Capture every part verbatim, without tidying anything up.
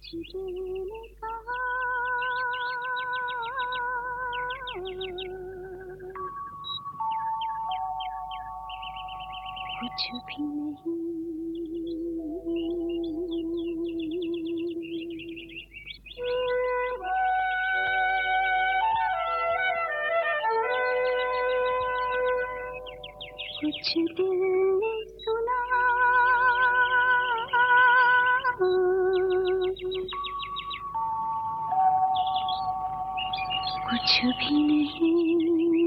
कुछ दिल ने कहा कुछ भी नहीं। कुछ दिल ने सुना कुछ भी नहीं।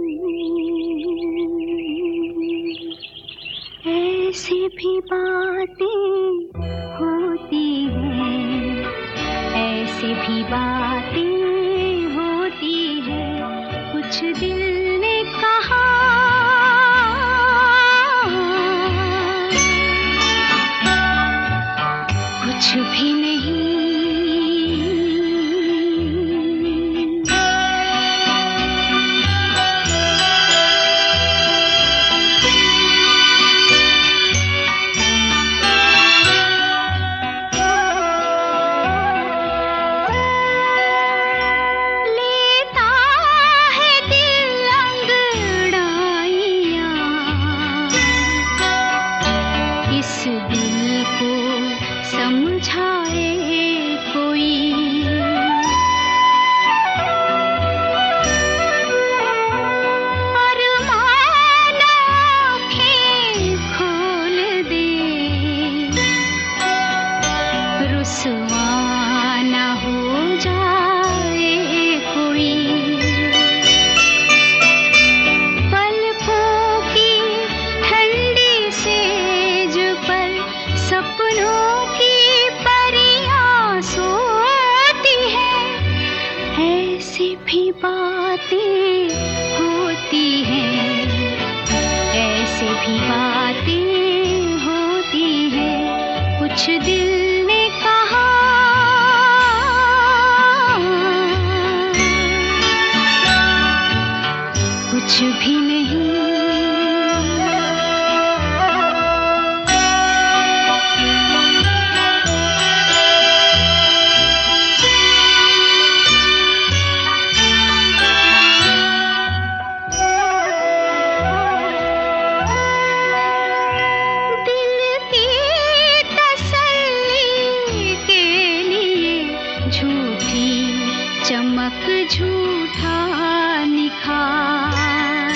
ऐसी भी बातें होती हैं, ऐसी भी बातें होती हैं। कुछ दिल ने कहा कुछ भी नहीं। इस दिल को समझाए कोई, अरमान आँखें खोल दे, रुसवा न हो जाए कोई। पलकों की ठंडी सेज पर सपनों की परियां सोती हैं। ऐसी भी बातें होती हैं, ऐसी भी बातें होती हैं। कुछ दिल ने कहा कुछ भी नहीं। चमक झूठा निखार,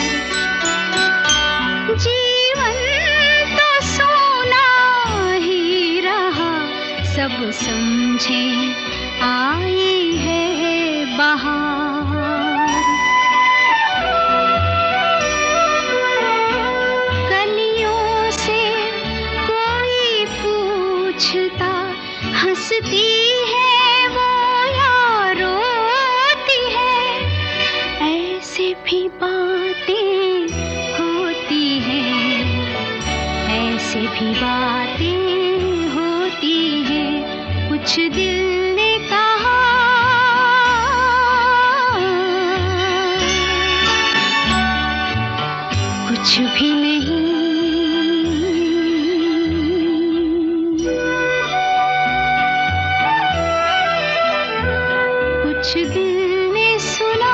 जीवन तो सोना ही रहा। सब समझे आई है बहार। कलियों से कोई पूछता हंसती है भी बातें होती हैं, ऐसे भी बातें होती हैं। कुछ दिल ने कहा कुछ भी नहीं। कुछ दिल ने सुना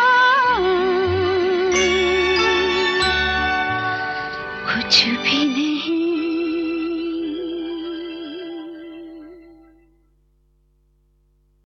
कुछ भी नहीं।